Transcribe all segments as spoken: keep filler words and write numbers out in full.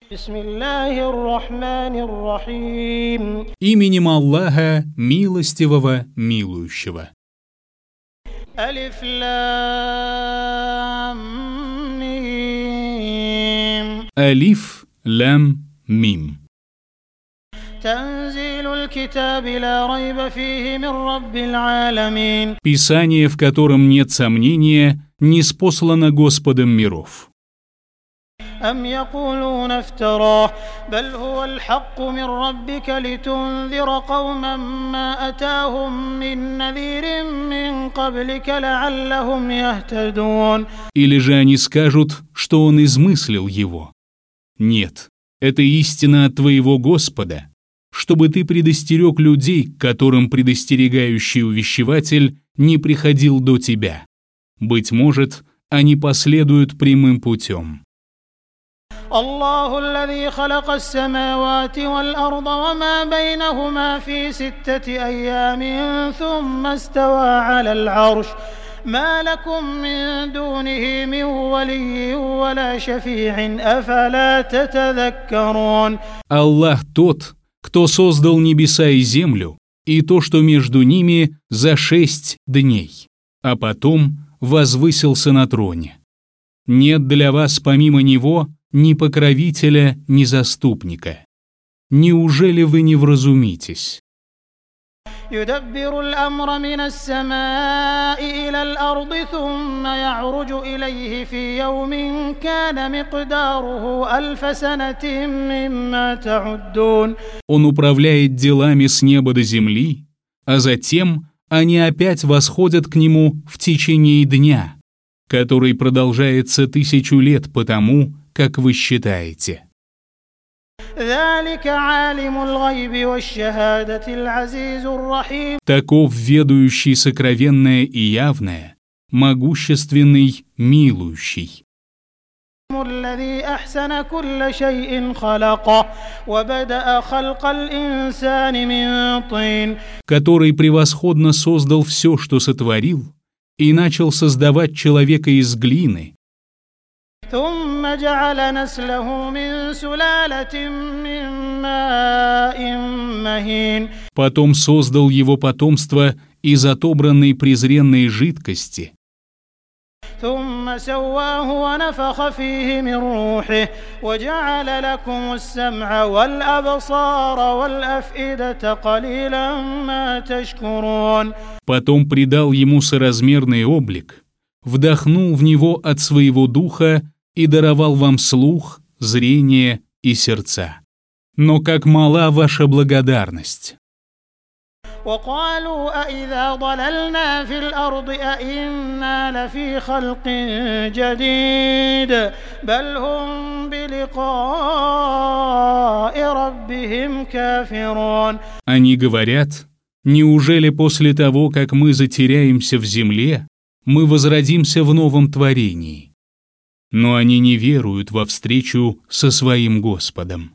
Именем Аллаха, милостивого, милующего. Алиф лам мим. Алиф лам мим. Писание, в котором нет сомнения, ниспослано Господом миров. أم يقولون افتراه بل هو الحق من ربك لتنذر قوما ما أتاهم من نذير من قبلك لعلهم يهتدون. Или же они скажут, что он измыслил его. Нет, это истина от твоего Господа, чтобы ты предостерег людей, которым предостерегающий увещеватель не приходил до тебя. Быть может, они последуют прямым путем. الله الذي خلق السماوات والأرض وما بينهما في ستة أيام ثم استوى على العرش ما لكم من دونه من ولي ولا شفيع أفلا تتذكرون. Аллах тот, кто создал небеса и землю, и то, что между ними, за шесть дней, а потом возвысился на троне. Нет для вас помимо Него ни покровителя, ни заступника. Неужели вы не вразумитесь? يدبر الأمر من السماء إلى الأرض ثم يعرج إليه في يوم كان مقداره ألف سنة مما تعدون. Он управляет делами с неба до земли, а затем они опять восходят к нему в течение дня, который продолжается тысячу лет по тому, как вы считаете. Таков ведающий сокровенное и явное, могущественный, милующий, который превосходно создал все, что сотворил, и начал создавать человека из глины, потом создал его потомство из отобранной презренной жидкости, потом придал ему соразмерный облик, вдохнул в него от своего духа и даровал вам слух, зрение и сердца. Но как мала ваша благодарность! Они говорят, неужели после того, как мы затеряемся в земле, мы возродимся в новом творении? Но они не веруют во встречу со своим Господом.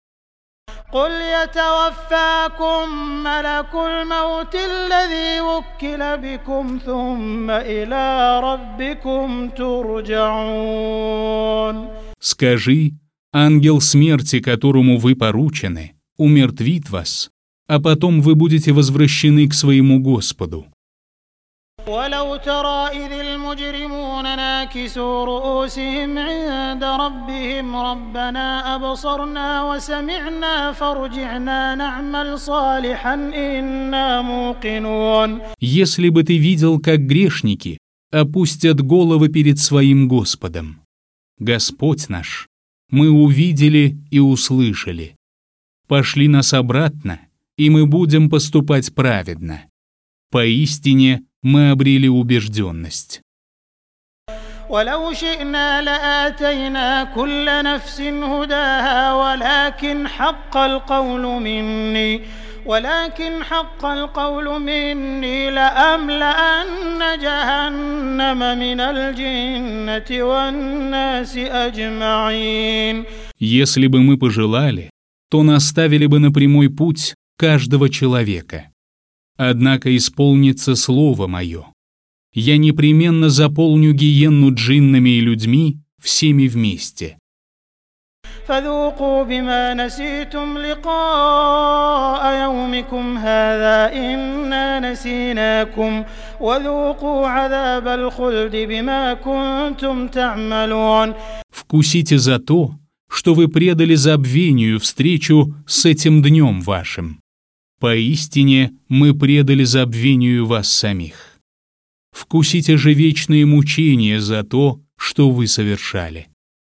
Скажи, ангел смерти, которому вы поручены, умертвит вас, а потом вы будете возвращены к своему Господу. ولو ترى إذ المجرمون ناكسوا رؤوسهم عند ربهم ربنا أبصرنا وسمعنا فارجعنا نعمل صالحا إنا موقنون. Если бы ты видел, как грешники опустят головы перед своим Господом. Господь наш, мы увидели и услышали. Пошли нас обратно, и мы будем поступать праведно. Поистине, мы обрели убежденность. ولو شئنا لآتينا كل نفس هداها ولكن حق القول مني ولكن حق القول مني لأملأن جهنم من الجنة والناس أجمعين. Если бы мы пожелали, то наставили бы на прямой путь каждого человека. Однако исполнится слово мое. Я непременно заполню гиенну джиннами и людьми всеми вместе. فذوقوا بما نسيتم لقاء يومكم هذا إنا نسيناكم وذوقوا عذاب الخلد بما كنتم تعملون. Вкусите за то, что вы предали забвению встречу с этим днем вашим. Поистине мы предали забвению вас самих. Вкусите же вечные мучения за то, что вы совершали.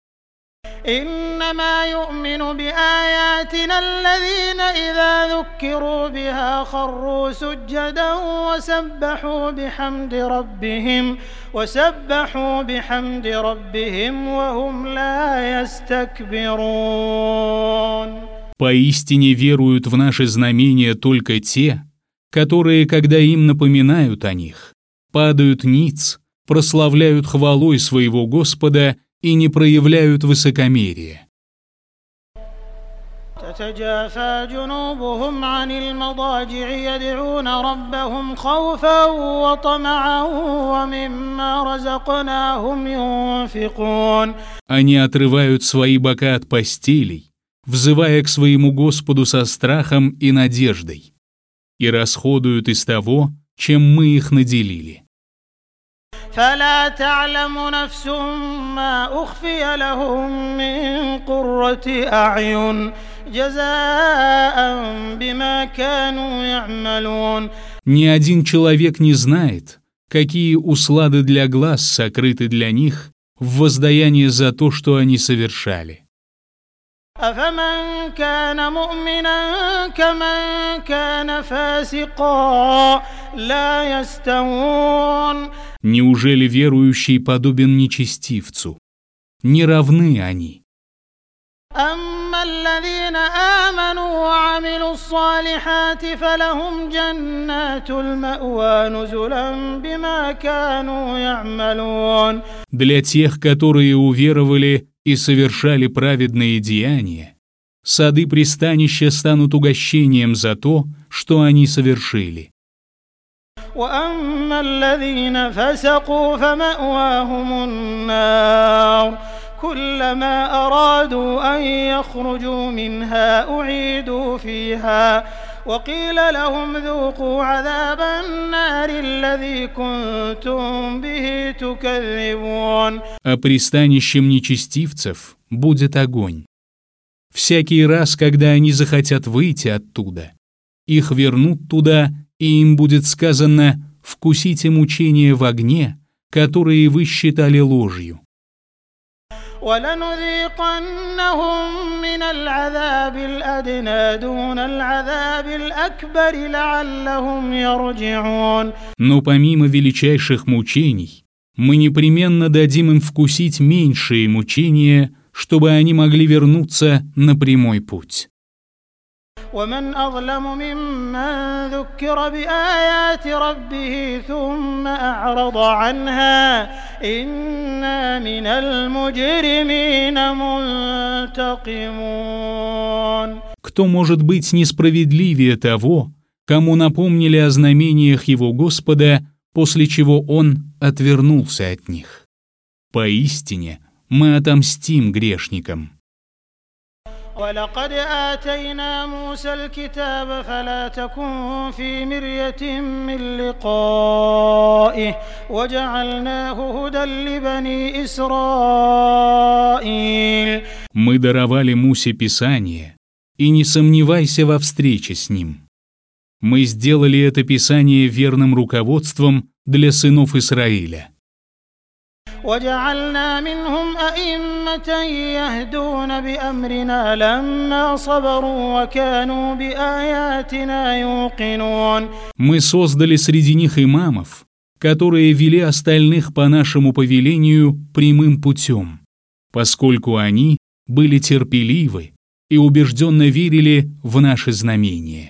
إنما يؤمن بآياتنا الذين إذا ذكروا بها خروا سجدا وسبحوا بحمد ربهم وسبحوا بحمد ربهم وهم لا يستكبرون. Поистине веруют в наши знамения только те, которые, когда им напоминают о них, падают ниц, прославляют хвалой своего Господа и не проявляют высокомерия. تتجافى جنوبهم عن المضاجع يدعون ربهم خوفا وطمعا ومما رزقناهم ينفقون. Они отрывают свои бока от постелей, взывая к своему Господу со страхом и надеждой, и расходуют из того, чем мы их наделили. فلا تعلم نفس ما أخفي لهم من قرة أعين جزاء بما كانوا يعملون. Ни один человек не знает, какие услады для глаз сокрыты для них в воздаяние за то, что они совершали. أفمن كان مؤمنا كمن كان فاسقا لا يستوون. Неужели верующий подобен нечестивцу? Не равны они. أما الذين آمنوا وعملوا الصالحات فلهم جنات المأوى نزلا بما كانوا يعملون. Для тех, которые уверовали и совершали праведные деяния, сады пристанища станут угощением за то, что они совершили. وأما الذين فسقوا فمأواهم النار كلما أرادوا أن يخرجوا منها أعيدوا فيها وقيل لهم ذوقوا عذاب النار الذي كنتم به تكذبون. А пристанищем нечестивцев будет огонь. Всякий раз, когда они захотят выйти оттуда, их вернут туда, и им будет сказано: «Вкусите мучения в огне, которые вы считали ложью». وَلَنُذِيقَنَّهُم مِّنَ الْعَذَابِ الْأَدْنَىٰ دُونَ الْعَذَابِ الْأَكْبَرِ لَعَلَّهُمْ يَرْجِعُونَ. Но помимо величайших мучений, мы непременно дадим им вкусить меньшие мучения, чтобы они могли вернуться на прямой путь. ومن أظلم ممن ذكر بآيات ربه ثم أعرض عنها إنا من المجرمين منتقمون. Кто может быть несправедливее того, кому напомнили о знамениях его Господа, после чего он отвернулся от них? Поистине, мы отомстим грешникам. ولقد آتينا موسى الكتاب فلا تكن في مرية من لقائه وجعلناه هدى لبني إسرائيل. Мы даровали Мусе Писание, и не сомневайся во встрече с ним. Мы сделали это Писание верным руководством для сынов Израиля. وجعلنا منهم أئمة يهدون بأمرنا لما صبروا وكانوا بآياتنا يوقنون. Мы создали среди них имамов, которые вели остальных по нашему повелению прямым путем, поскольку они были терпеливы и убежденно верили в наши знамения.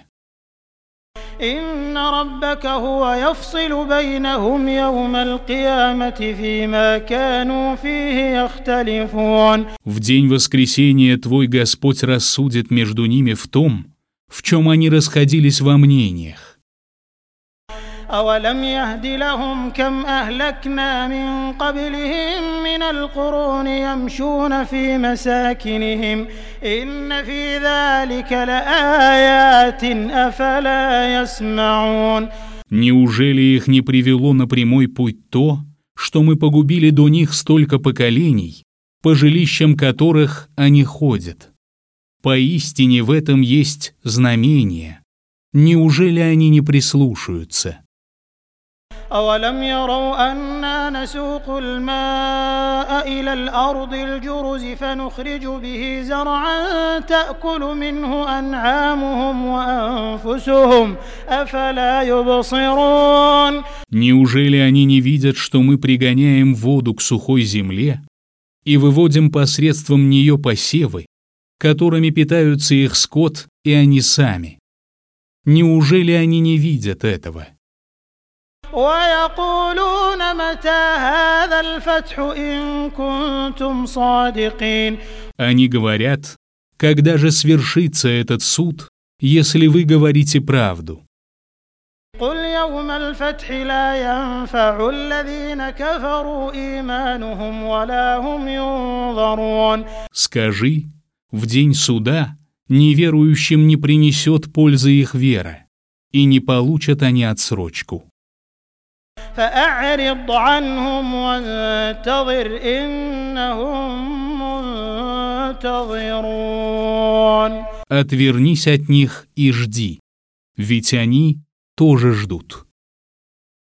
إن ربك هو يفصل بينهم يوم القيامة فيما كانوا فيه يختلفون. В день воскресения твой Господь рассудит между ними в том, в чем они расходились во мнениях. أولم يهد لهم كم أهلكنا من قبلهم من القرون يمشون في مساكنهم إن في ذلك لآيات أفلا يسمعون. Неужели их не привело на прямой путь то, что мы погубили до них столько поколений, по жилищам которых они ходят? Поистине в этом есть знамение. Неужели они не прислушаются? أولم يروا أنا نسوق الماء إلى الأرض الجرز فنخرج به زرعا تأكل منه أنعامهم وأنفسهم أفلا يبصرون. Неужели они не видят, что мы пригоняем воду к сухой земле и выводим посредством нее посевы, которыми питаются их скот и они сами? Неужели они не видят этого? ويقولون متى هذا الفتح إن كنتم صادقين. Они говорят, когда же свершится этот суд, если вы говорите правду? قل يوم الفتح لا ينفع الذين كفروا إيمانهم ولا هم ينظرون. Скажи, в день суда неверующим не принесет пользы их вера, и не получат они отсрочку. فأعرض عنهم وانتظر إنهم منتظرون. Отвернись от них и жди, ведь они тоже ждут.